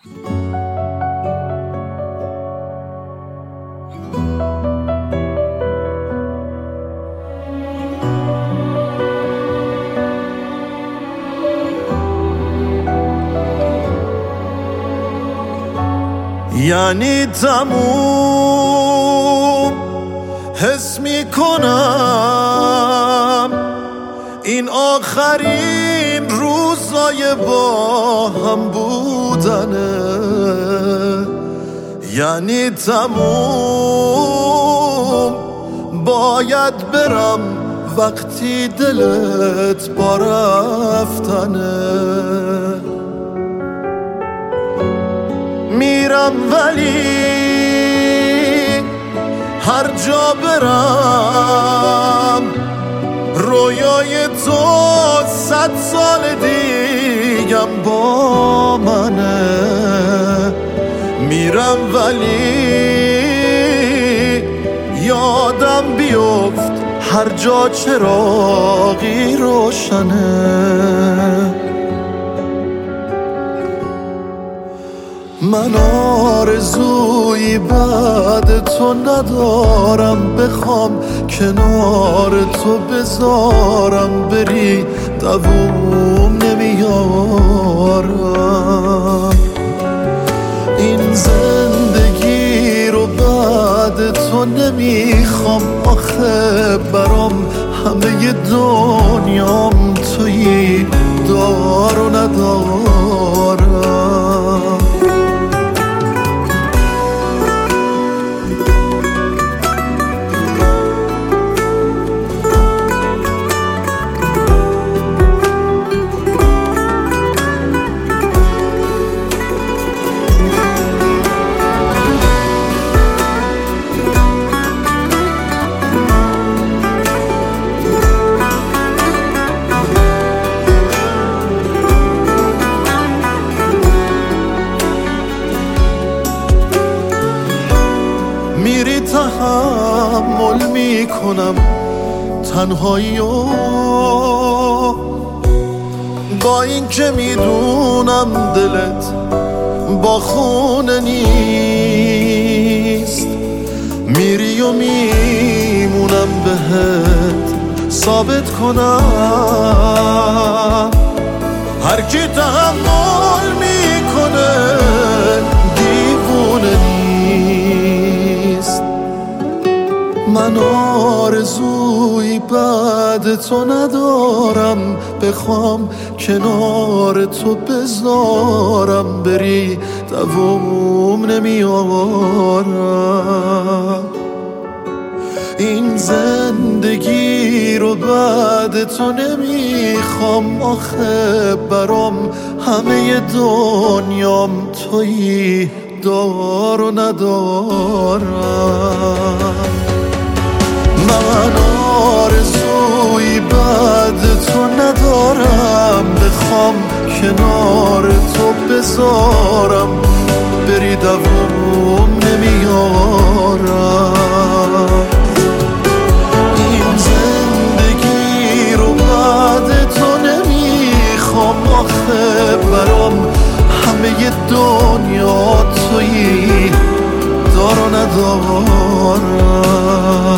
یعنی تموم حس میکنم این آخرین روزای با هم بودنه، یعنی تموم باید برم وقتی دلت با رفتنه. میرم ولی هر جا برم رویای تو 100 سال دیگم با منه. میرم ولی یادم بیفت هر جا چراغی روشنه. من آرزویی بعد تو ندارم، بخوام کنار تو بذارم بری دووم نمیارم. این زندگی رو بعد تو نمیخوام، آخه برام همه دنیام تویی، دار و ندارم. میری تحمل میکنم تنهایی و با این که میدونم دلت با خونه نیست. میری و میمونم بهت ثابت کنم هر کی تحمل میکنه دیوونه نیست. من آرزویی بعد تو ندارم، بخوام کنار تو بذارم بری دووم نمیارم. این زندگی رو بعد تو نمیخوام، آخه برام همه دنیام تویی، دار و ندارم. من آرزویی بعد تو ندارم، بخوام کنار تو بذارم بری دووم نمیارم. این زندگی رو بعد تو نمیخوام، آخه برام همه دنیا تویی، دار و ندارم.